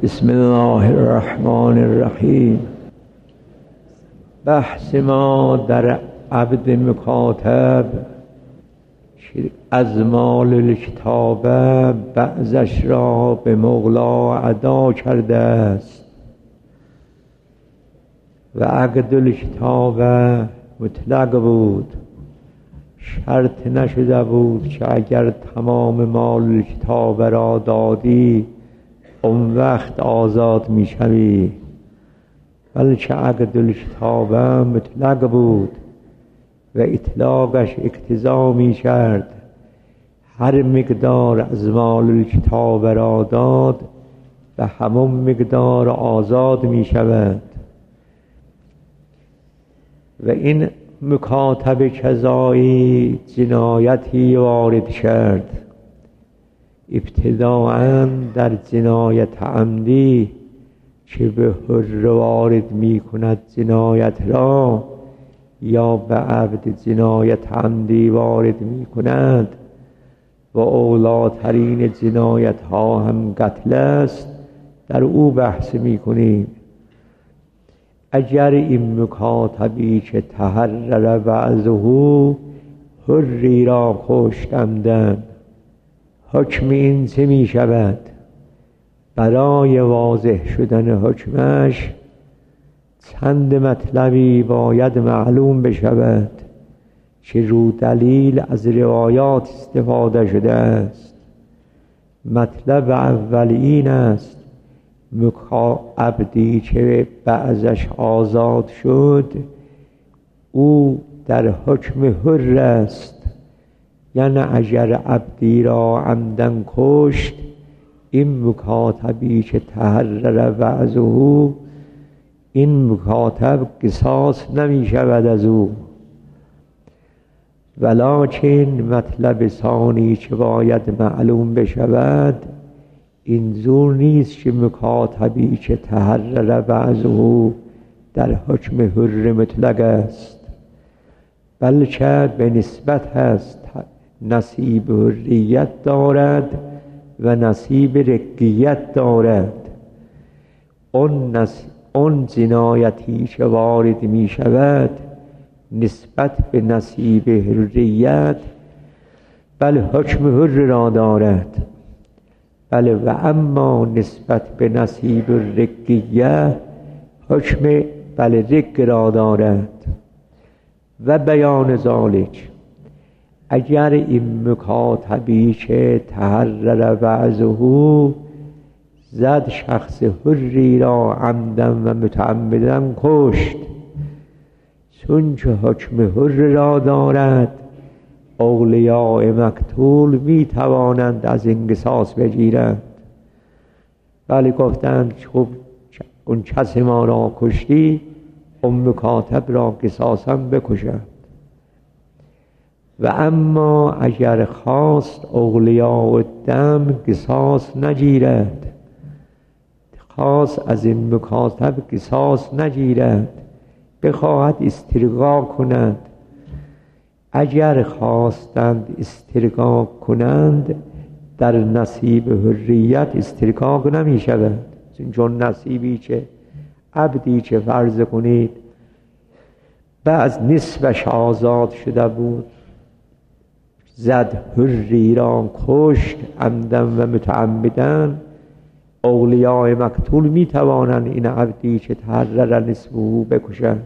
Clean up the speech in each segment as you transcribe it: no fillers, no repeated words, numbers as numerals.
بسم الله الرحمن الرحیم. بحث ما در عبد مکاتب از مال الکتابه بعضش را به مولا ادا کرده است و عقد الکتابه مطلق بود، شرط نشده بود که اگر تمام مال الکتابه را دادی اون وقت آزاد می شوی، بلکه عقد الکتابه مطلق بود و اطلاقش اقتضا می کرد هر مقدار از مال الکتابه را داد و همون مقدار آزاد می شود. و این مکاتب کذایی جنایتی وارد کرد. ابتداءً در جنایت عمدی که به حر وارد می کند جنایت را یا به عبد جنایت عمدی وارد می کند و اولاترین جنایت ها هم قتل است، در او بحث می کنیم. اگر این مکاتبی که تحرر بعضه حری را کشتندند، حکم این چه می شود؟ برای واضح شدن حکمش چند مطلبی باید معلوم بشود که رو دلیل از روایات استفاده شده است. مطلب اول این است: عبدی که بعضش آزاد شد او در حکم حر است، یعنی اگر عبدی را عمدن کشت، این مکاتبی که تحرر بعضه، این مکاتب قصاص نمی شود از او. ولکن مطلب ثانی که باید معلوم بشود این زور نیست که مکاتبی که تحرر بعضه در حکم حر مطلق است، بلکه به نسبت هست نصیب حریت دارد و نصیب رقیت دارد. اون جنایتی که وارد می شود نسبت به نصیب حریت بل حکم حر را دارد، بله، و اما نسبت به نصیب رقیه حکم بل رق را دارد. و بیان ذالک، اگر این مکاتبی که تحرر بعضه زد شخص حری را عمدن و متعمدن کشت، چون که حکم حر را دارد اولیاء مقتول می توانند از این قصاص بگیرند. ولی گفتند خب اون کس ما را کشتی، اون مکاتب را قصاصا بکشند. و اما اگر خواست اولیاء الدم قصاص نگیرد، خواست از این مکاتب قصاص نگیرد، بخواهد استرقاق کند، اگر خواستند استرقاق کنند در نصیب حریت استرقاق نمی شود، چون نصیبی که عبدی که فرض کنید بعض نصفش آزاد شده بود، زد حری را کشت عمدن و متعمدن، اولیاء مقتول می توانند این عبدی که تحرر نصفه بکشند.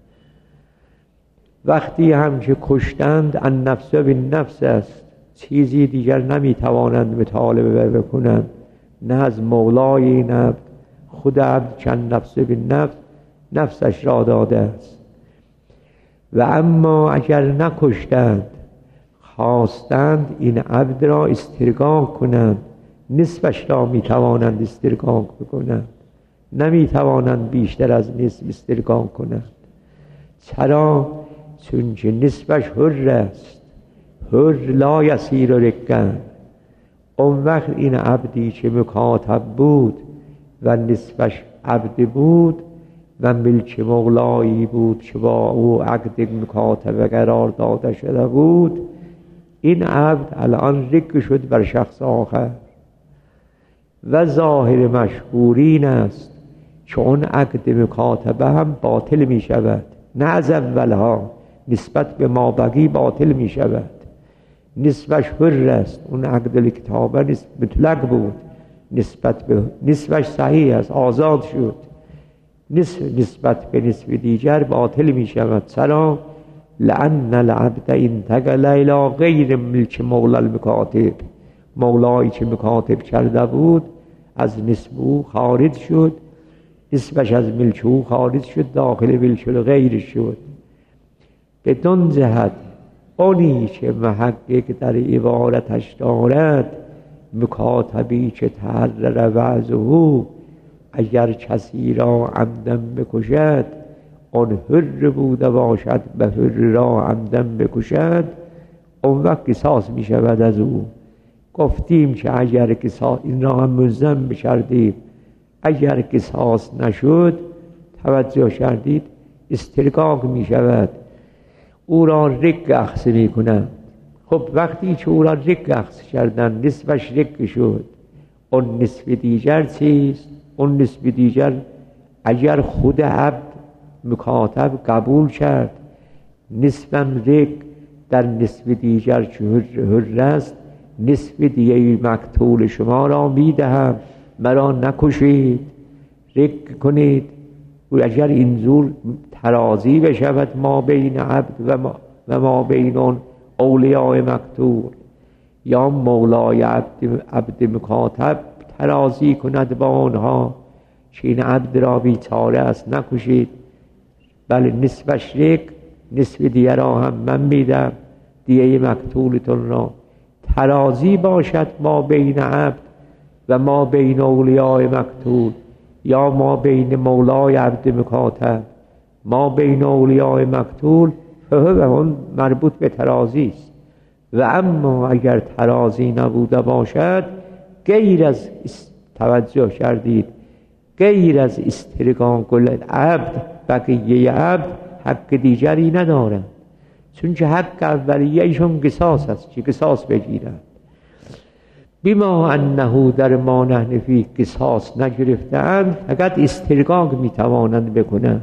وقتی هم که کشتند النفس بالنفس است، چیزی دیگر نمی توانند مطالبه بکنند، نه از مولای این عبد، خود عبد که النفس بالنفس نفسش را داده است. و اما اگر نکشتند، خواستند این عبد را استرقاق کنند، نصفش را می توانند استرقاق بکنند، نمی توانند بیشتر از نصف استرقاق کنند. چرا؟ چون که نصفش حر است، حر لا یصیر رقا. اون وقت این عبدی که مکاتب بود و نصفش عبد بود و ملک مولایی بود که با او عقد مکاتبه قرار داده شده بود، این عبد الان رق شد بر شخص آخر و ظاهر مشهورین است چون عقد مکاتبه هم باطل می شود، نه از اولها نسبت به ما بقی باطل می شود. نصفش حر است، اون عقد کتابه مطلق بود، نصفش صحیح است، آزاد شد. نسبت به نصف دیگر باطل می شود. چرا؟ لأن العبد انتقل الی غیر ملک مولا المکاتب، مولایی که مکاتب کرده بود از نصف او خارج شد، نصفش از ملک او خارج شد، داخل ملک الغیر شد. بدون جهت اونی که محقق در عبارتش دارد مکاتبی که تحرر وعظه، اگر کسی را عمدن بکشد آن حر بوده باشد به حر را عمدن بکشد، اون وقت قصاص می شود از او. گفتیم که اگر قصاص، این را هم ملزم بکردیم، اگر قصاص نشد توجه کردید استرقاق می شود، او را رق اخذ می کنند. خب وقتی که او را رق اخذ کردن نصفش رق شد، اون نصف دیگر چیست؟ اون نصف دیگر اگر خود عبد مکاتب قبول کرد نصفم رق در نصف دیگر که حر است، نصف دیگه مقتول شما را میدهم، مرا نکشید، رق کنید. و اگر اینجور ترازی بشود ما بین عبد و ما بین اون اولیاء مقتول، یا مولای عبد مکاتب ترازی کند با آنها که این عبد را بیچاره است نکشید، بله نصفش رق، نصف دیگر را هم من میدم، دیگه مقتولتون را. ترازی باشد ما بین عبد و ما بین اولیاء مقتول، یا ما بین مولای عبد مکاتب ما بین اولیاء مقتول، اون مربوط به ترازی است. و اما اگر ترازی نبوده باشد، غیر از توجه کردید غیر از استرقاق العبد بقیه عبد حق دیگری ندارند، چون که حق اولیه ایشون قصاص است که قصاص بگیرند. بما انه در ما نحن فی قصاص نگرفتند، فقط استرقاق میتوانند بکنند.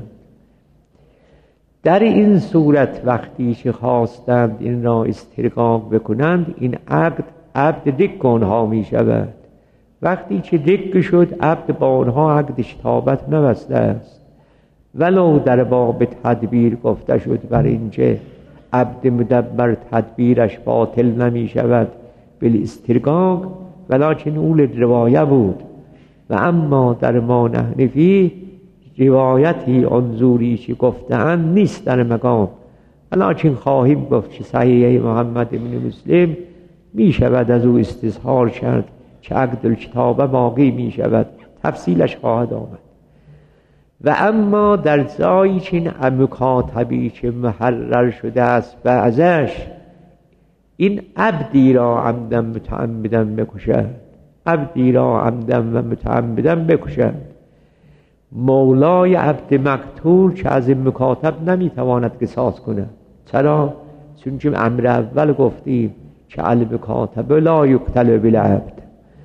در این صورت وقتی که خواستند این را استرقاق بکنند، این عبد رق آنها می شود. وقتی که رق شد عبد با آنها عقد شتابت نبسته است، ولو در باب تدبیر گفته شد بر اینجا عبد مدبر تدبیرش باطل نمی شود بالاسترقاق، ولکن اول روایه بود. و اما در ما نحن فی روایتی انظوری که گفتند نیست در مقام، ولکن خواهیم گفت که صحیح محمد بن مسلم می شود از او استظهار کرد که عقد الکتابه باقی می شود، تفصیلش خواهد آمد. و اما در جایی که این مکاتبی که محرر شده است و ازش این عبدی را عمدن متعمدن بکشد، عبدی را عمدن و متعمدن بکشد، مولای عبد مقتول که از این مکاتب نمیتواند قصاص کند. چرا؟ چون که امر اول گفتیم که المکاتب لا یقتل بالعبد،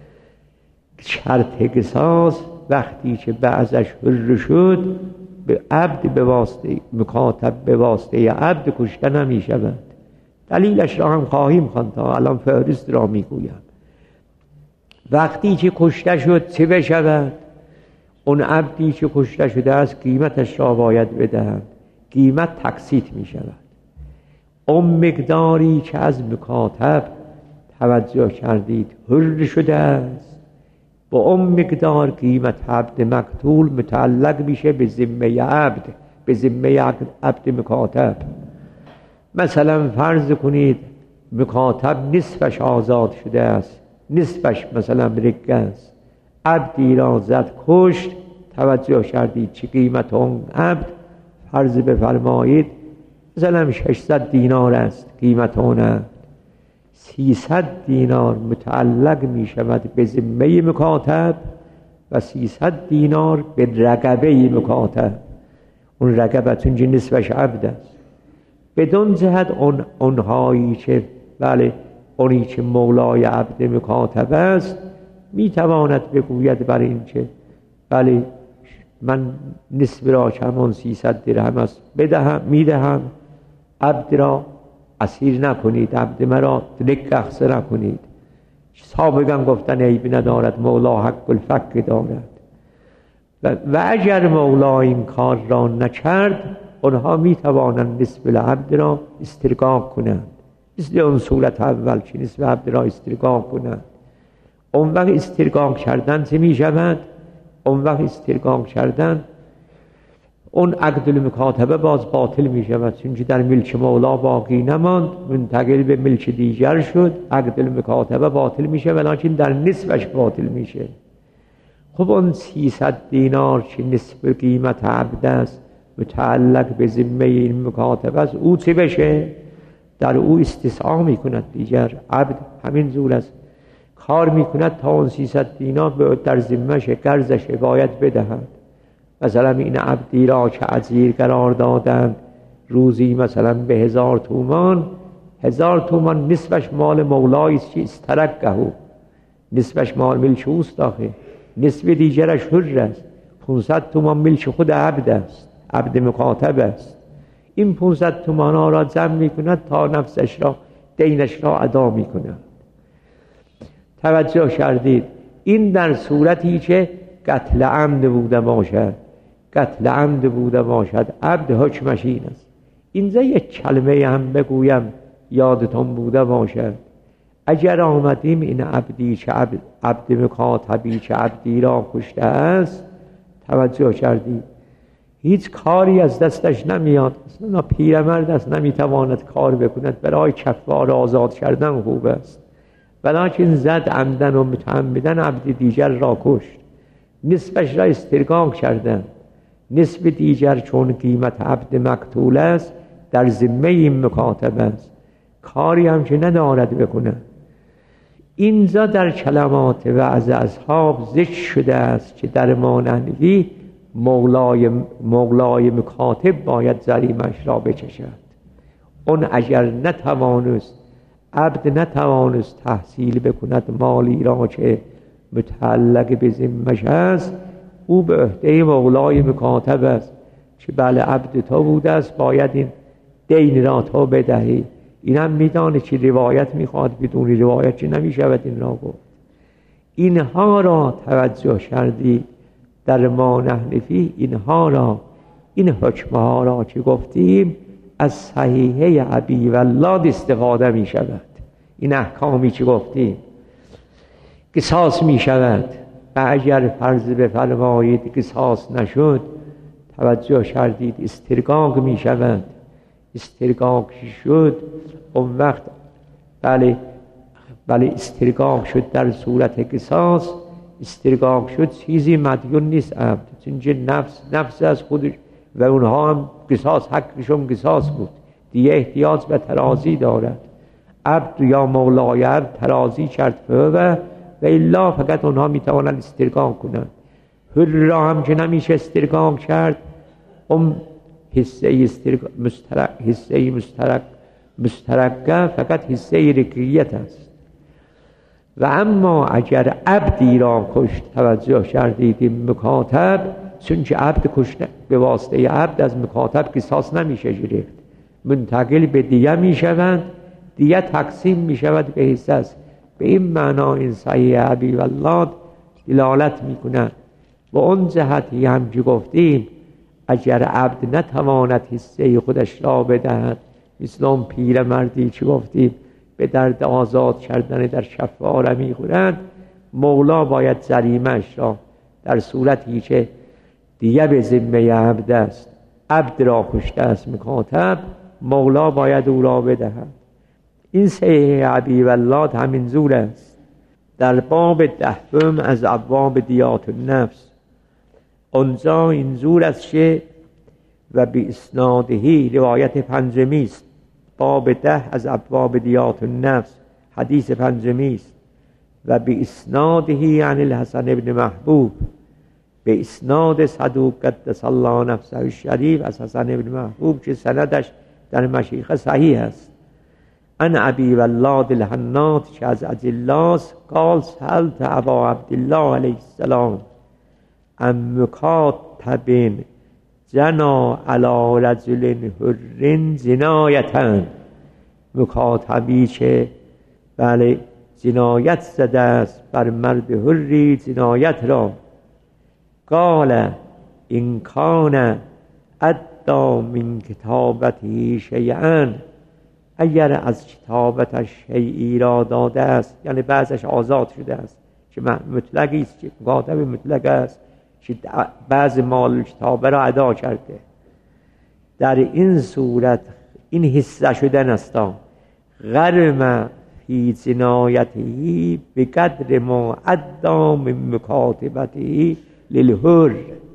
شرط قصاص وقتی که بعضش حر شد به عبد به واسطه مکاتب به واسطه عبد کشته نمی شود. دلیلش را هم خواهیم خواند، تا الان فهرست را میگویم. وقتی که کشته شد چه بشود؟ اون عبدی که کشته شده است قیمتش را باید بدهند، قیمت تقسیط می شود. اون مقداری که از مکاتب توجه کردید حر شده است، با اون مقدار قیمت عبد مقتول متعلق میشه به ذمه عبد، به ذمه عبد مکاتب. مثلا فرض کنید مکاتب نصفش آزاد شده است، نصفش مثلا رق است، عبدی را زد کشت، توجه کردید چه قیمت اون عبد؟ فرض بفرمایید مثلا 600 دینار است قیمت اون عبد، 300 دینار متعلق می شود به ذمه مکاتب و 300 دینار به رقبه مکاتب. اون رقبتون که نصفش عبد است. بدون جهت اونهایی که بله اونی که مولای عبد مکاتب است میتواند بگوید برای این که بله من نصف را که همان 300 درهم است بدهم میدهم، عبد را اسیر نکنید، عبد مرا نگهسه نکنید. سابقا گفتن عیبی ندارد، مولا حق الفک دارد. و اگر مولا این کار را نکرد، آنها میتوانند نصف العبد را استرقاق کنند، مثل اون صورت اول که نصف عبد را استرقاق کنند. اون وقت استرقاق کردن چه میشود؟ اون وقت استرقاق کردن اون عقد المکاتبه باز باطل میشود، چون در ملک مولا باقی نماند، منتقل به ملک دیگر شد، عقد المکاتبه باطل میشه، ولیکن در نصفش باطل میشه. خب اون 300 دینار که نصف قیمت عبد است، متعلق به ذمه این مکاتبه است، او چه بشه؟ در او استسعا میکند دیگر. عبد همین زور است، کار میکند تا اون 300 دینار در ذمه‌ش قرضش باید بدهد. مثلا این عبدی را که اسیر قرار دادند، روزی مثلا به 1000 تومان، 1000 تومان نصفش مال مولایی است که استرقه، نصفش مال ملک اوست آخه، نصف دیگرش حر است. 500 تومان ملک خود عبد است، عبد مکاتب است. این 500 تومان ها را جمع میکند تا نفسش را، دینش را ادا میکند. توجه کردید؟ این در صورتی که قتل عمد بوده باشد، قتل عمد بوده باشد، عبد حکمش این است. اینجا یک کلمه هم بگویم یادتون بوده باشد. اگر آمدیم این عبدی که عبد مکاتبی که عبدی را کشته است، توجه کردید؟ هیچ کاری از دستش نمیاد، اصلا پیرمرد است، نمیتواند کار بکند، برای کفاره آزاد کردن خوب است، ولیکن زد عمدن و متعمدن عبد دیگر را کشت، نصفش را استرقاق کردن، نصف دیگر چون قیمت عبد مقتول است در ذمه این مکاتب است، کاری هم که ندارد بکنه. اینجا در کلمات وعظ اصحاب ذکر شده است که در مانندی مولای مکاتب باید جریمش را بکشد. اون اگر نتوانست، عبد نتوانست تحصیل بکند مالی را که متعلق به ذمه‌ش است، او به عهده مولای مکاتب است که بله عبد تو بوده است، باید این دین را تو بدهی. این هم میدانه که روایت میخواد، بدون روایت که نمیشود این را گفت. اینها را توجه کردی در ما نحنفی، اینها را، این حکمها را که گفتیم از صحیحه ابی ولاد استفاده می شود. این احکامی که گفتیم قصاص می شود و اگر فرض بفرمایید قصاص نشد، توجه کردید استرقاق می شود. استرقاق شد اون وقت بله استرقاق شد در صورت قصاص، استرقاق شد چیزی مدیون نیست عبد، چون نفس از خودش و اونها هم قصاص، حقشون قصاص بود، دیگه احتیاج به ترازی دارد. عبد یا مولای عبد ترازی کرد و الا فقط اونها میتوانند استرقاق کنند. حر را هم که نمیشه استرقاق کرد، حصه مسترقه فقط حصه رقیت است. و اما اگر عبدی را کشت، توجه کردید این مکاتب، چون که عبد کشت به واسطه عبد از مکاتب قصاص نمیشه گرفت، منتقل به دیه میشوند، دیه تقسیم میشود به حصه است. به این معنا این صحیح ابی ولاد دلالت میکنه. و اون جهتی هم که گفتیم اگر عبد نتواند حصه خودش را بدهد، مثل اون پیر مردی که گفتیم به درد آزاد کردن در کفاره میخورند، مولا باید جریمه‌اش را در صورتی که دیگه به ذمه عبد است، عبد را کشته است مکاتب، مولا باید او را بدهد. این صحیح ابی ولاد همین زور است. در باب 10 از ابواب دیات النفس اونجا این زور است که و به اسنادهی روایت 5 است. باب 10 از ابواب دیات النفس حدیث 5 است. و به اسنادهی عن الحسن ابن محبوب، به اسناد صدوق قدس الله نفسه الشریف از حسن ابن محبوب که سندش در مشیخه صحیح است. ان ابی ولاد الحنات که از اجلاس قال سألت ابا عبدالله علیه السلام ام مکاتب جنا علی رجل حر جنایتا، مکاتبی که بله جنایت زده است بر مرد حری جنایت را. قال این کان ادی من کتابته شیئا، اگر از کتابتش شیئی را داده است، یعنی بعضش آزاد شده است که مطلقی است، که مکاتب مطلق است که بعض مال کتابه را ادا کرده، در این صورت این حصه شدن است غرم فی جنایته بقدر ما ادی من مکاتبته للحر،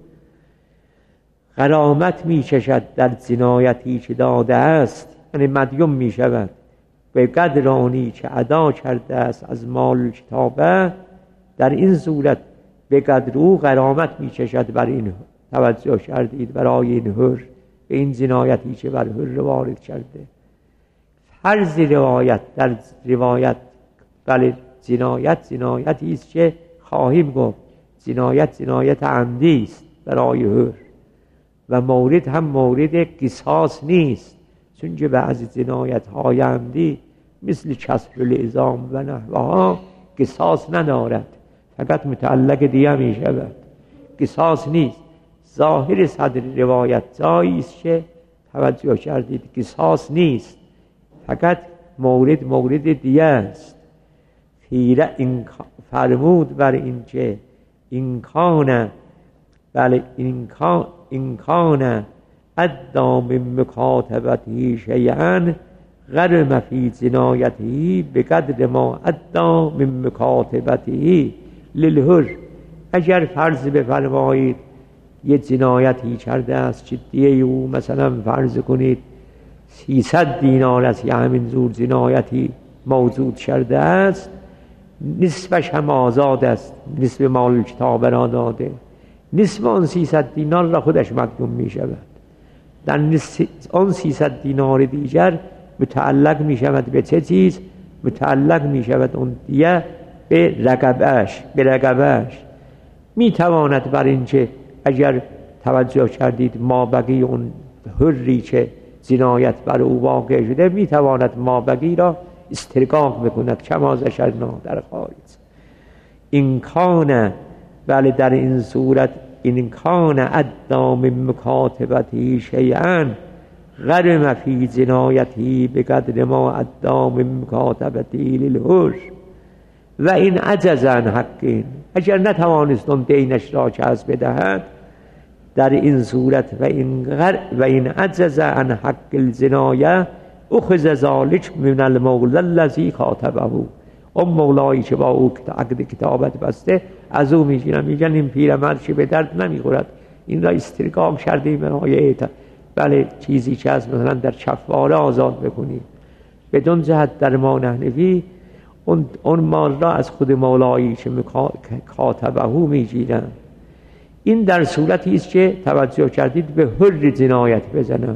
غرامت می کشد در جنایتی که داده است، یعنی مدیون می شود به قدر آنی که ادا کرده است از مال کتابه، در این صورت به قدر او غرامت می کشد بر این. توجه کردید برای این حر، به این جنایتی که بر حر وارد کرده. فرض روایت در روایت بله جنایتی است که خواهیم گفت جنایت عمدی است برای حر و مورد هم مورد قصاص نیست، چون که بعضی جنایت های عمدی مثل کسر العظام و نحوها قصاص ندارد، فقط متعلق دیه می شود، قصاص نیست. ظاهر صدر روایت جایی است که توجه کردید قصاص نیست، فقط مورد دیه است. خیره این فرمود بر این که این کان بله این کان ادی من مکاتبته شیئا غرم فی جنایته بقدر ما ادی من مکاتبته للحر. اگر فرض بفرمایید یه جنایتی کرده است که دیه او مثلا فرض کنید 300 دینار است، یا همین زور جنایتی موجود کرده است، نصفش هم آزاد است، نصف مال کتاب را داده، نصف آن 300 دینار را خودش مدیون می شود. در آن 300 دینار دیگر متعلق می شود به چه چیز؟ متعلق می شود اون دیه به رقبهش. می تواند بر این که اگر توجه کردید ما بقی اون حری که جنایت بر او واقع شده، می تواند ما بقی را استرقاق بکند کما ذکرنا در خارج. این کان بله در این صورت این کان ادی من مکاتبته شیئا غرم فی جنایته بقدر ما ادی من مکاتبته للحر و این عجز عن حق، اگر نتوانست اون دینش را کسب بدهد، در این صورت و این عجز عن حق الجنایه اخذ ذلک من المولا الذی کاتبه، اون مولایی که با او عقد کتابت بسته از او میگن این پیرمرد که به درد نمیخورد، این را استرقاق کرده برای بله چیزی که از مثلا در کفاره آزاد بکنید، بدون جهت در ما نحنفی اون مال را از خود مولایی که کاتبه میگیرن. این در صورتی است که توجه کردید به حر جنایت بزنند.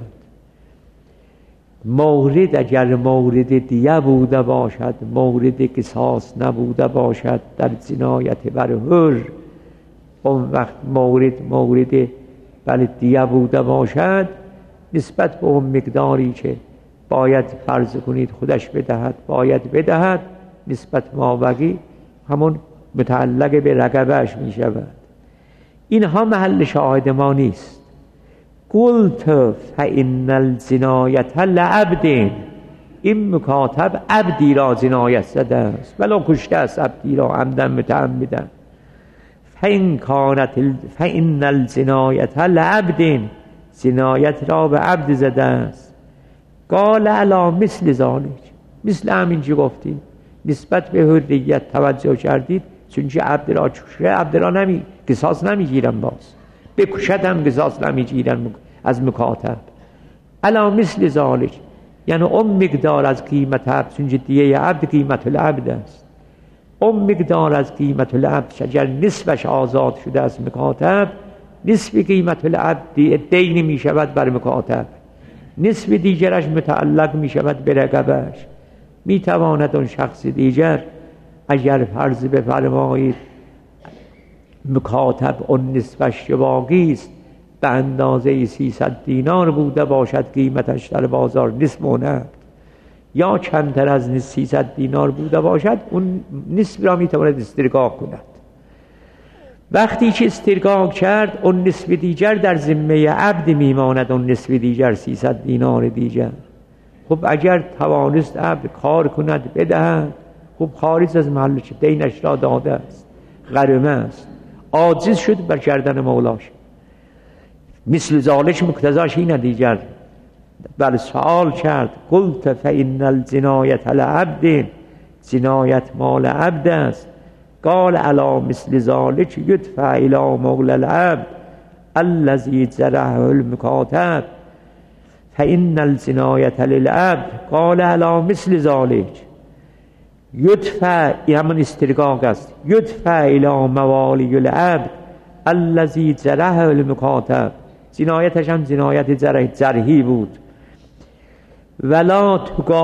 مورد اگر مورد دیه بوده باشد، مورد قصاص نبوده باشد در جنایت بر حر، اون وقت مورد بله دیه بوده باشد، نسبت به اون مقداری که باید فرض کنید خودش بدهد باید بدهد، نسبت ما بقی همون متعلق به رقبهش می شود. اینها محل شاهد ما نیست. قلت فإن الجنایة لعبد، این مکاتب عبدی را جنایت زده است، ولو کشته است عبدی را عمدا متعمدا. فإن الجنایة لعبد، جنایت را به عبد زده است. قال علی مثل ذلک، مثل همین چی گفتیم نسبت به حریت توجه کردید، چون که عبد را کشته عبد را قصاص نمیگیرن، باز بکشد هم قصاص نمیگیرن از مکاتب. علا مثل ذالک یعنی اون مقدار از قیمت عبد، چون دیه عبد قیمت العبد است، اون مقدار از قیمت العبد اگر نصفش آزاد شده از مکاتب، نصف قیمت العبد دین می شود بر مکاتب، نصف دیگرش متعلق می شود به رقبهش. میتواند اون شخص دیگر اگر فرض بفرمایید مکاتب اون نصفش باقی است به اندازه 300 دینار بوده باشد قیمتش در بازار نصف اونه، یا کمتر از 300 دینار بوده باشد، اون نصف را میتواند استرگاق کند. وقتی که استرگاق کرد اون نصف دیگر در ذمه عبد میماند، اون نصف دیگر 300 دینار دیگر. خب اگر توانست عبد کار کند بدهد، خب خارج از محل دینش را داده است، غرمه است، عاجز شد بر کردن مولاش. مثل ذالک مقتضاش اینه دیگر. بل سوال کرد قلت فإن الجنایت لعبد، جنایت مال عبد است. قال علی مثل ذالک یدفع الی مولا العبد الذی جرحه المکاتب فإن الجنایت للعبد. قال علی مثل ذالک یدفع، این همون استرقاق است، یدفع الی موالی العبد الذی جرحه المکاتب. جنایتش هم جنایت جرحی بود. ولا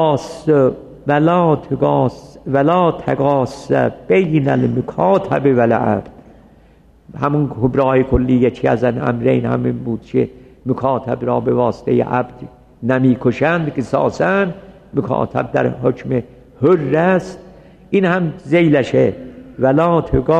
تقاس بین المکاتب و العبد. همون کبرای کلی یکی از امرین همین بود که مکاتب را به واسطه عبد نمی کشند قصاصاً، مکاتب در حکم حر است. این هم ذیلشه. ولا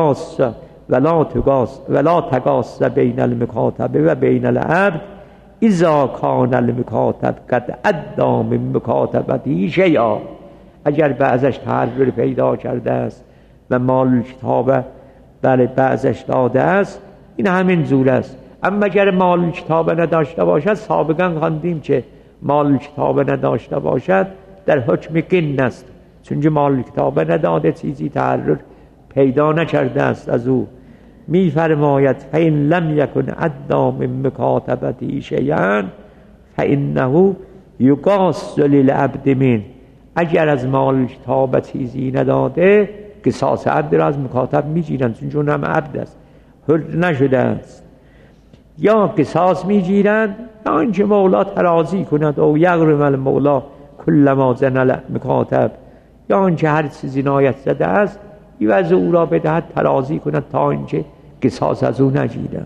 تقاس بین المکاتب و بین العبد اذا کان المکاتب قد ادى من مکاتبته شیئا. اگر بعضش تحرر پیدا کرده است و مال کتاب بعضش داده است، این همین زور است. اما اگر مال کتاب نداشته باشد، سابقا خواندیم که مال کتاب نداشته باشد در حکم قن است، چون مال کتاب نداده، چیزی تحرر پیدا نکرده است از او. می فرماید فإن لم یکن ادى من مکاتبته شیئا فإنه یقاس للعبد من. اگر از مال کتاب چیزی نداده، قصاص عبد را از مکاتب میگیرند، چون هم عبد است، حر نشده است. یا قصاص میگیرند یا اینکه مولا ترازی کند، او یغرم المولا کل ما زن مکاتب، یا اینکه هر چیزی جنایت زده است عوض او را بدهد، ترازی کند تا اینکه قصاص از او نگیرند.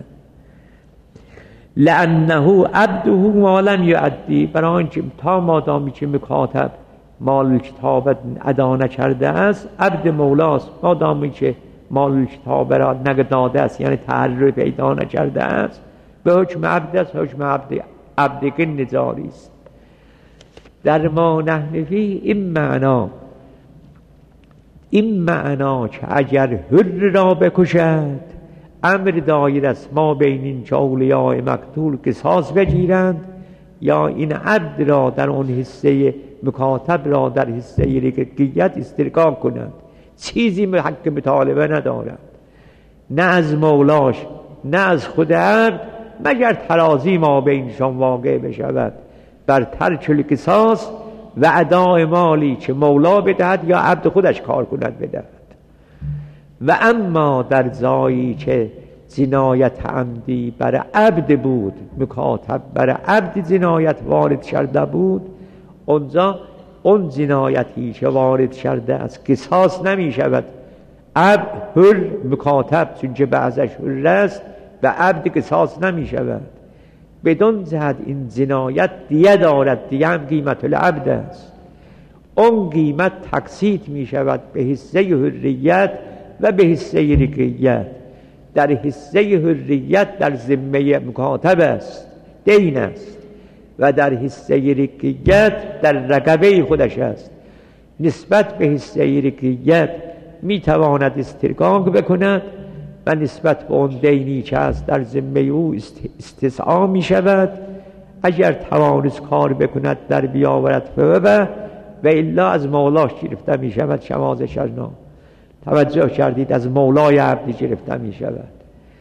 لانه عبده ما لم یؤدی، برای اینکه تا مادامی که مکاتب مال کتاب ادا نکرده است، عبد مولاست. مادامی که مال کتاب را نداده است، یعنی تحرر پیدا نکرده است، به حکم عبد است، حکم عبد قن جاری است. در ما نحن فیه این معنا که اگر حر را بکشد، امر دایر است ما بین این که اولیاء مقتول قصاص بگیرند، یا این عبد را در اون حصه مکاتب را در حصه رقیقیت استرقاق کنند. چیزی حق مطالبه ندارند، نه از مولاش نه از خود عبد، مگر ترازی ما بینشان واقع بشود بر ترک القصاص و اداء مالی که مولا بدهد یا عبد خودش کار کند بدهد. و اما در جایی که جنایت عمدی بر عبد بود، مکاتب بر عبد جنایت وارد کرده بود، اونجا اون جنایتی که وارد کرده از قصاص نمی شود. عبد حر، مکاتب چون که بعضش حر است و عبد قصاص نمی شود. بدون جهت این جنایت دیه دارد، دیه هم قیمت العبد است. اون قیمت تقسیط می شود به حصه حریت و به حصه رقیت. در حصه حریت در ذمه مکاتب است، دین است، و در حصه رقیت در رقبه خودش است. نسبت به حصه رقیت می تواند استرقاق بکند و نسبت به اون دینی که است در ذمه او استسعا می شود. اگر توانست کار بکند در بیاورد و الا از مولاش گرفته می شود. شماز شرنا توجه کردید، از مولای عبدی گرفته می شود.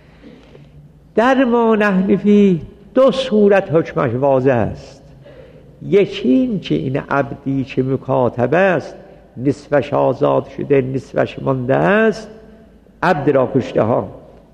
در ما نحن فیه دو صورت حکمش واضح است. یکی این که این عبدی که مکاتب است، نصفش آزاد شده، نصفش مانده است، عبد را کشته ها.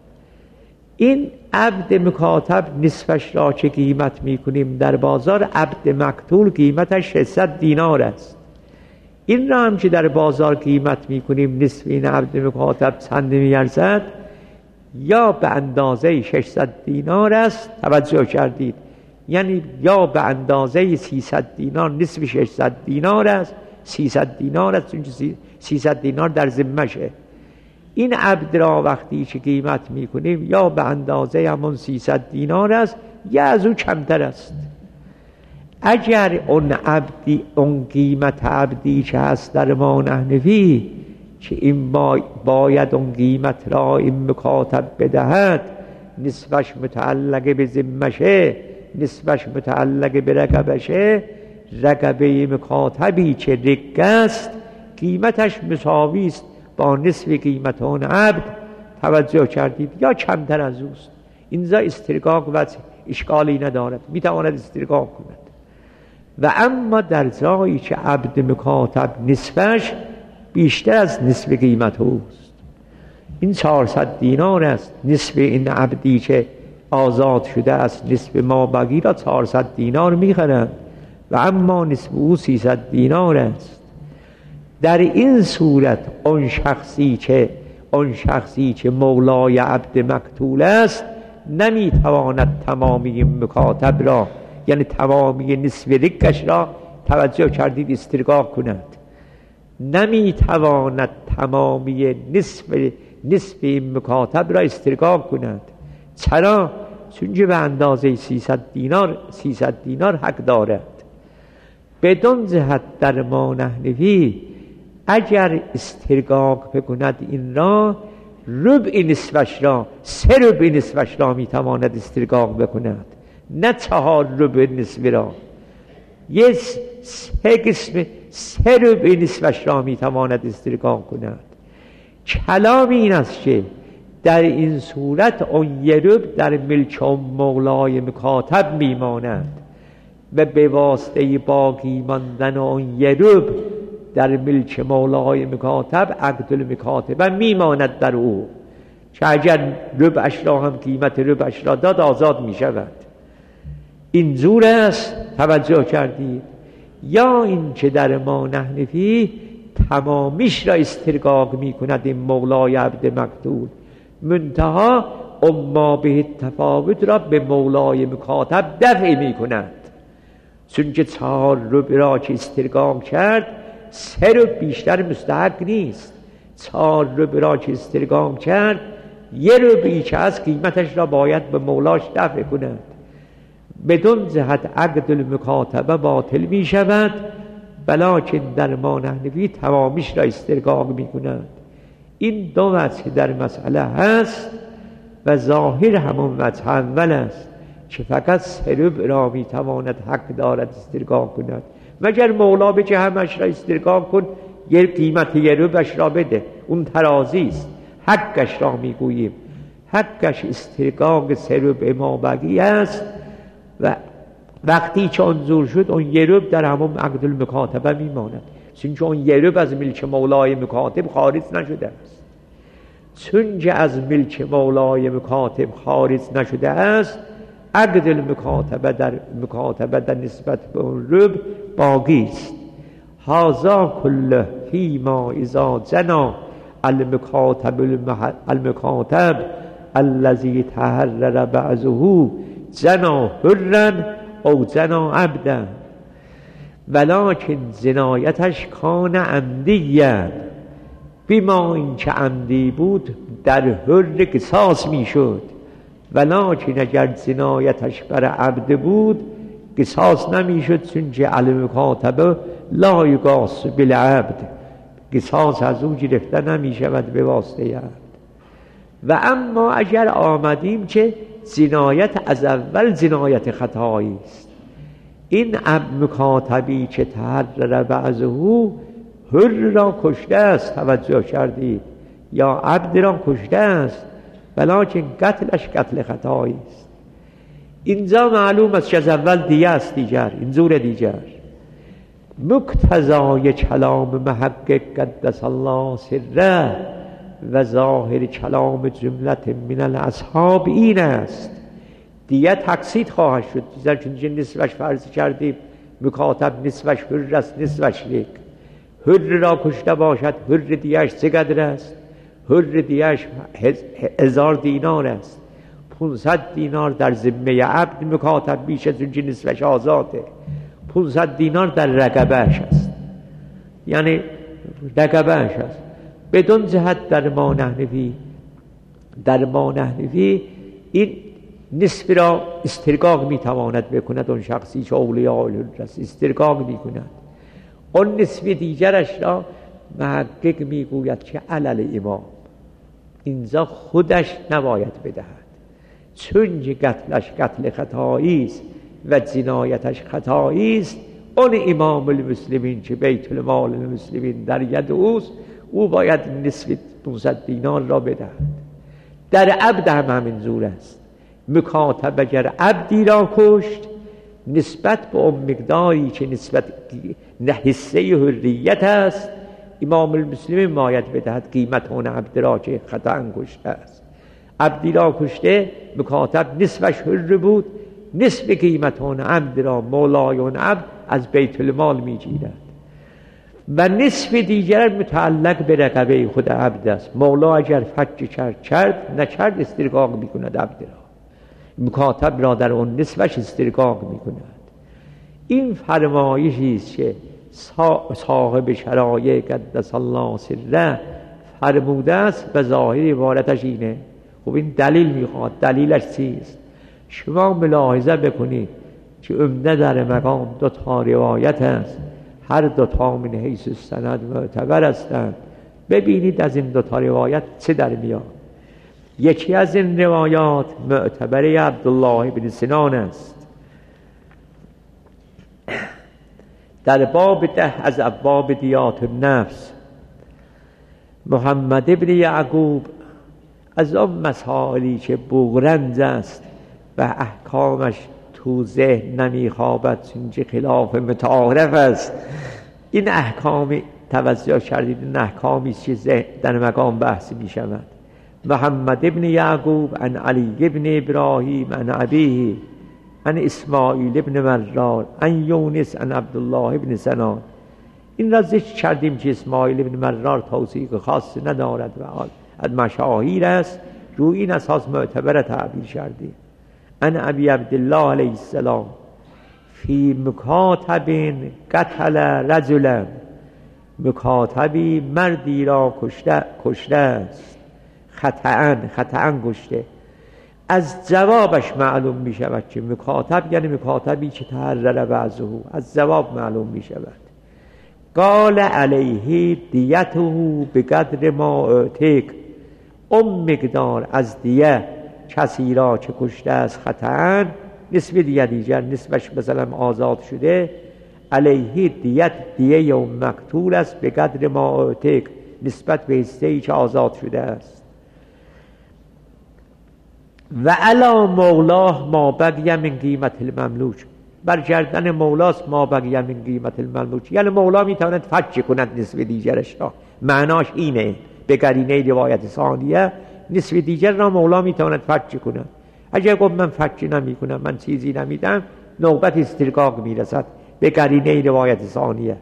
این عبد مکاتب نصفش را چه قیمت می کنیم در بازار؟ عبد مقتول قیمتش 600 دینار است. این را هم که در بازار قیمت میکنیم نصف این عبد مکاتب چند میارزد؟ یا به اندازه 600 دینار است، توجه کردید، یعنی یا به اندازه 300 دینار، نصف 600 دینار است، 300 دینار است، چون 300 دینار در ذمشه. این عبد را وقتی که قیمت میکنیم یا به اندازه همون 300 دینار است یا از او کمتر است. اگر اون قیمت عبدی که هست در ما نحنفی که این باید اون قیمت را این مکاتب بدهد، نصفش متعلق به ذمشه، نصفش متعلق به رقبشه، رقبه مکاتبی که رق است قیمتش مساوی است با نصف قیمت اون عبد، توجه کردید، یا کمتر از اوست. اینجا استرقاق و اشکالی ندارد، میتواند استرقاق کند. و اما در جایی که عبد مکاتب نصفش بیشتر از نصف قیمت اوست، این 400 دینار است، نصف این عبدی که آزاد شده است، نصف ما بقی را 400 دینار میخرند و اما نصف او 300 دینار است. در این صورت اون شخصی که مولای عبد مقتول است نمیتواند تمامی مکاتب را، یعنی تمامی نصف رقش را، توجه کردید، استرقاق کند. نمیتواند تمامی نصف این مکاتب را استرقاق کند. چرا؟ چون به اندازه 300 دینار حق دارد. بدون جهت در ما نحنفی اگر استرقاق بکند این را، ربع نصفش را، 3 ربع نصفش را میتواند استرقاق بکند، نه 4 ربع نصف را. یه 3 ربع نصفش را میتواند استرقاق کند. کلام این است که در این صورت اون 1 ربع در ملک مولای مکاتب میماند و به واسطه باقی ماندن اون 1 ربع در ملک مولای مکاتب عقد المکاتبه میماند در او، که اگر ربعش را هم قیمت ربعش را داد آزاد میشود. این زور است، توجه کردید. یا این که در ما نحنفی تمامیش را استرقاق میکند این مولای عبد مقتول، منتها اما به تفاوت را به مولای مکاتب دفع میکند، چون که 4 ربع را که استرقاق کرد 3 ربع بیشتر مستحق نیست. 4 ربع را که استرقاق کرد 1 ربعی که از قیمتش را باید به مولاش دفع کند. بدون جهت عقد المکاتبه باطل می شود، بلکن در ما نحنفی تمامیش را استرقاق می کند. این 2 وجه در مسئله هست و ظاهر همون وجه اول است که فقط 3 ربع را می تواند حق دارد استرقاق کند، مگر مولا بگه همش را استرقاق کن، یه قیمت 1 ربعش را بده، اون ترازی است. حقش را می گوییم، حقش استرقاق 3 ربع ما بقی است و وقتی که انظور شد اون 1 ربع در همون عقد المکاتبه میماند، چون که اون 1 ربع از ملک مولای مکاتب خارج نشده است. چون که از ملک مولای مکاتب خارج نشده است، عقد المکاتبه در نسبت به اون ربع باقی است. هذا کله فیما اذا جنا المکاتب الذي تحرر بعضه جنا حرا او جنا عبدا، ولکن جنایتش کان عمدیا، بما این که عمدی بود در حر قصاص میشد، ولکن اگر جنایتش بر عبد بود قصاص نمیشد، چون که المکاتبه لا یقاس بالعبد، قصاص از او گرفته نمیشود به واسطه عبد. و اما اگر آمدیم که جنایت از اول جنایت خطایی است، این مکاتبی که تحرر بعضه حر را کشته است، توجه کردید، یا عبد را کشته است، ولکن قتلش قتل خطایی است. اینجا معلوم است که از اول دیگه است، دیگر این زور دیگر. مقتضای کلام محقق قدس الله سره و ظاهر کلام جملت من الاصحاب این است، دیگه تقسیط خواهد شد. چون نصفش فرض کردیم مکاتب نصفش حر است، نصفش رق، حر را کشته باشد حر دیهش چه قدر است؟ حر دیهش 1000 دینار است. 500 دینار در ذمه عبد مکاتب بیش از اون که نصفش آزاده. 500 دینار در رقبهش است، یعنی رقبهش است. بدون جهت در ما نحنفی این نصف را استرقاق میتواند بکند. اون شخصی که اولیاء الحر است استرقاق میکند. اون نصف دیگرش را محقق میگوید که علل امام اینجا خودش نباید بدهد، چون قتلش قتل خطایی است و جنایتش خطایی است. اون امام المسلمین که بیت المال المسلمین در ید اوست، او باید نصف 500 دینار را بدهد. در عبد هم همین جور است. مکاتب اگر عبدی را کشت نسبت به اون مقداری که نسبت حصه حریت است، امام المسلمین باید بدهد قیمت اون عبد را که خطأ کشته است. عبدی را کشته، مکاتب نصفش حر بود، نصف قیمت اون عبد را مولای اون عبد از بیت المال میگیرد و نصف دیگر متعلق به رقبه خود عبد است. مولا اگر فک کرد نکرد استرقاق میکند عبد را، مکاتب را در اون نصفش استرقاق میکند. این فرمایشی است که صاحب شرایع قدس الله سره فرموده است و ظاهر عبارتش اینه. خب این دلیل میخواد. دلیلش چیست؟ شما ملاحظه بکنید که عمده در مقام 2 روایت است، هر 2 من حیث السند معتبر هستند. ببینید از این 2 روایت چه در میاد. یکی از این روایات معتبر عبدالله بن سنان است، در باب 10 از ابواب دیات النفس. محمد ابن یعقوب از آن مسائلی که بغرنج است و احکامش تو ذهن نمیخوابد چون که خلاف متعارف است. این احکام توجه کردید، این احکامی است که ذهن در مقام بحث می شود. محمد ابن یعقوب عن علی ابن ابراهیم عن ابیه عن اسماعیل ابن مرار عن یونس عن عبدالله ابن سنان. این را ذکر کردیم که اسماعیل ابن مرار توثیق خاص ندارد و از مشاهیر است، روی این اساس معتبر تعبیر کردیم. عن ابی عبدالله علیه السلام فی مکاتب قتل رجلا، مکاتبی مردی را کشته است، خطأ کشته. از جوابش معلوم می شود که مکاتب یعنی مکاتبی که تحرر بعضه، از جواب معلوم می شود. قال علیه دیته بقدر ما اعتق، مقدار از دیه کسی را که کشته است خطأ، نصف دیگر نصفش مثلا آزاد شده، علیه دیه و مقتول است به قدر ما اعتق، نسبت به حصه‌ای که آزاد شده است. و علی مولاه ما بقی من قیمت المملوک، بر گردن مولاست ما بقی من قیمت المملوک، یعنی مولا میتواند فک کند نصف دیگرش را. معناش اینه به قرینه روایت ثانیه، نصف دیگر را مولا میتواند فک کند. اگر گفت من فک نمی کنم، من چیزی نمیدم، نوبت استرقاق میرسد به قرینه روایت ثانیه.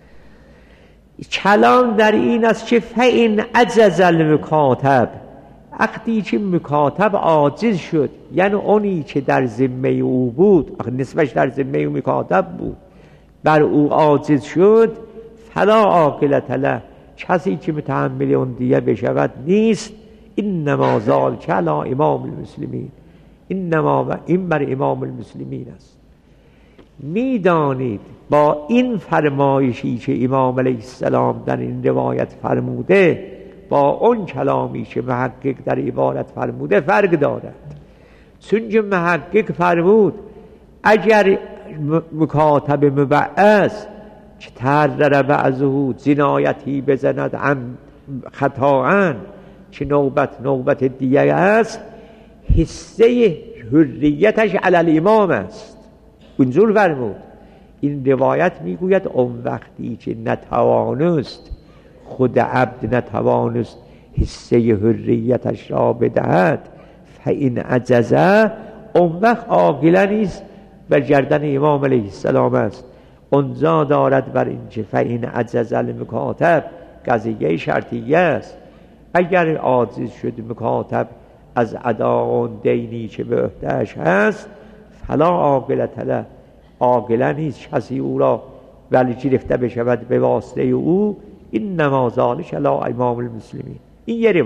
کلام در این است که فإن عجز المکاتب، وقتی که مکاتب عاجز شد، یعنی اونی که در ذمه او بود، نسبش در ذمه او مکاتب بود، بر او عاجز شد، فلا عاقلة له، کسی که متحمل اون دیه بشود نیست. انما ذلک علی امام المسلمین، انما این بر امام المسلمین است. میدانید با این فرمایشی که امام علیه السلام در این روایت فرموده با اون کلامی که محقق در عبارت فرموده فرق دارد. چون که محقق فرمود اگر مکاتب مبعث که تحرر بعضه جنایتی بزند خطااً که نوبت دیگه است، حصه حریتش علی الامام است. اونجور فرمود. این روایت میگوید اون وقتی که نتوانست، خود عبد نتوانست حصه حریتش را بدهد، فإن عجزه، اون وقت عاقله نیست، بر گردن امام علیه السلام است. اونجا دارد بر اینکه فإن عجز المکاتب، قضیه شرطیه است، اگر عاجز شد مکاتب از ادا دینی که به عهده‌اش هست، فلا عاقلة له، عاقله نیست کسی او را ولی گرفته بشود به واسطه او. انما ذلک علی امام المسلمین. این یه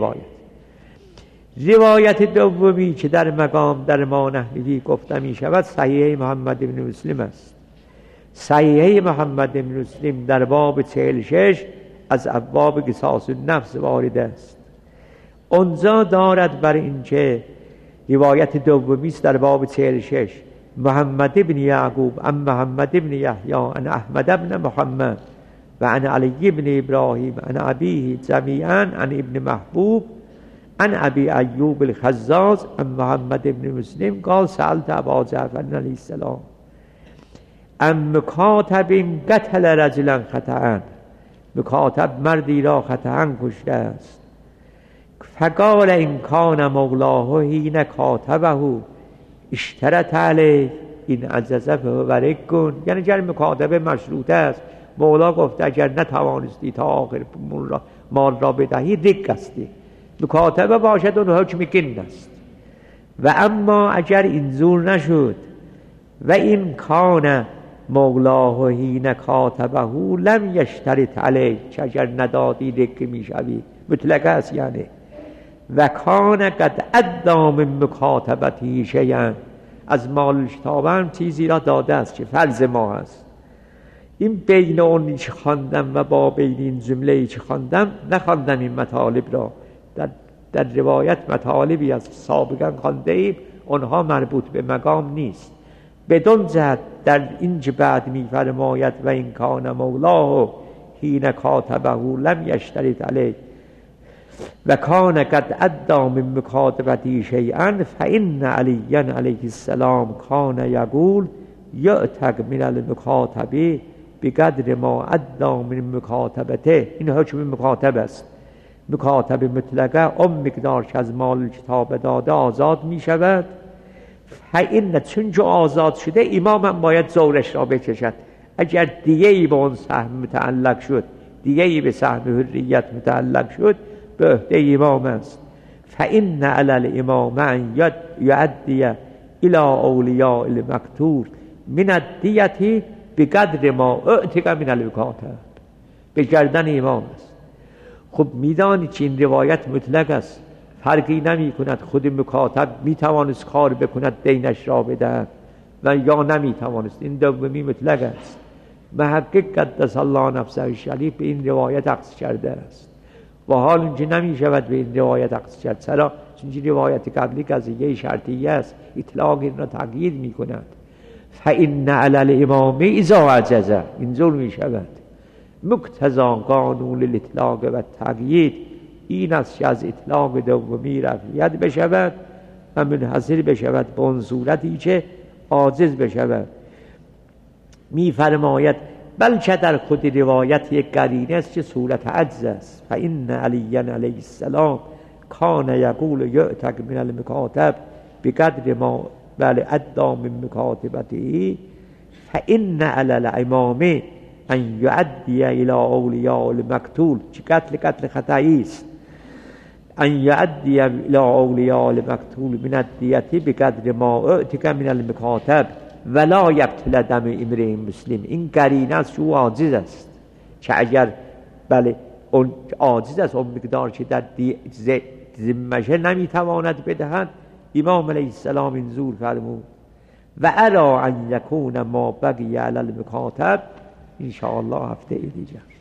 روایت دومی که در مقام در ما نحوی گفته می شود صحیح محمد بن مسلم است. صحیح محمد بن مسلم در باب 46 از ابواب قصاص النفس وارد است. اونجا دارد بر اینکه روایت دومی است در باب 46 محمد بن یعقوب عن محمد بن یحیی عن احمد بن محمد و عن علی بن ابراهیم عن ابیه جمیعا عن ابن محبوب عن ابی ایوب الخزاز عن محمد بن مسلم قال سألت ابا جعفر علیه السلام عن مکاتب قتل رجلا خطأ، مکاتب مردی را خطأ کشته است. فقال ان کان مولاه حین کاتبه اشترط علیه این عجزه فورق کن. یعنی اگر مکاتبه مشروطه است، مولا گفته اگر نتوانستی تا آخر مال را بدهی رق استی، مکاتبه باشد اون حکم کن است. و اما اگر اینجور نشد و این کان مولاه حین کاتبه لم یشترط علیه، که اگر ندادی رق میشوی، مطلق است یعنی. و کان قد ادی من مکاتبتی شیئا، از مال شتابم چیزی را داده است که فرض ما است. این بین اونی که خواندم و با بین این جمله‌ای که خواندم نخواندم این مطالب را. در روایت مطالبی از سابقا خوانده ایم، اونها مربوط به مقام نیست. بدون جهت در این که بعد می‌فرماید و این کان مولاه حین کاتبه لم یشترط علیه و کان قد ادی من مکاتبتی شیئا فإن علی علیه السلام کان یقول یعتق من المکاتبه بقدر ما ادی من مکاتبته. این حکم مکاتب است. مکاتب مطلقه اون مقدار که از مال کتاب داده آزاد می شود. فإن چون که آزاد شده امام هم باید زورش را بکشد. اگر دیگه‌ای به اون سهم متعلق شد، دیگه‌ای به سهم حریت متعلق شد، به عهده امام است. فإن علی الامام ان یؤدی الی اولیاء المقتول من الدیة بقدر ما اعتق من المکاتب. به گردن امام است. خب میدانید که این روایت مطلق است، فرقی نمی کند. خود مکاتب می توانست کار بکند دینش را بدهد و یا نمی توانست. این دومی مطلق است. محقق قدس الله نفسه الشریف به این روایت عکس کرده است و حال اینکه نمی شود به این روایت عکس کرد. چرا؟ چون روایت قبلی قضیه شرطیه است، اطلاق این را تغییر می کند. فإن علی الامام اذا عجز، اینجور می شود. مقتضا قانون الاطلاق و تقیید این است که از اطلاق دومی رفعیت بشود و منحصر بشود به اون صورتی که عاجز بشود. می فرماید بلکه در خود روایت یک قرینه است که صورت عجز است. فإن علی علیه السلام کان یقول یعتق من المکاتب بقدر ما ادی من مکاتبته فإن علی الامام ان یؤدی الی اولیاء المقتول. چه قتل خطایی است. ان یؤدی الی اولیاء المقتول من الدیة بقدر ما اعتق من المکاتب ولا یبطل دم امرئ مسلم. این قرینه است که او عاجز است، که اگر بله اون عاجز است، اون مقدار که در ذمشه نمیتواند بدهد. امام علیه السلام اینجور فرمود و ارا ان یکون ما بقی علی المکاتب. ان شاء الله هفته دیگر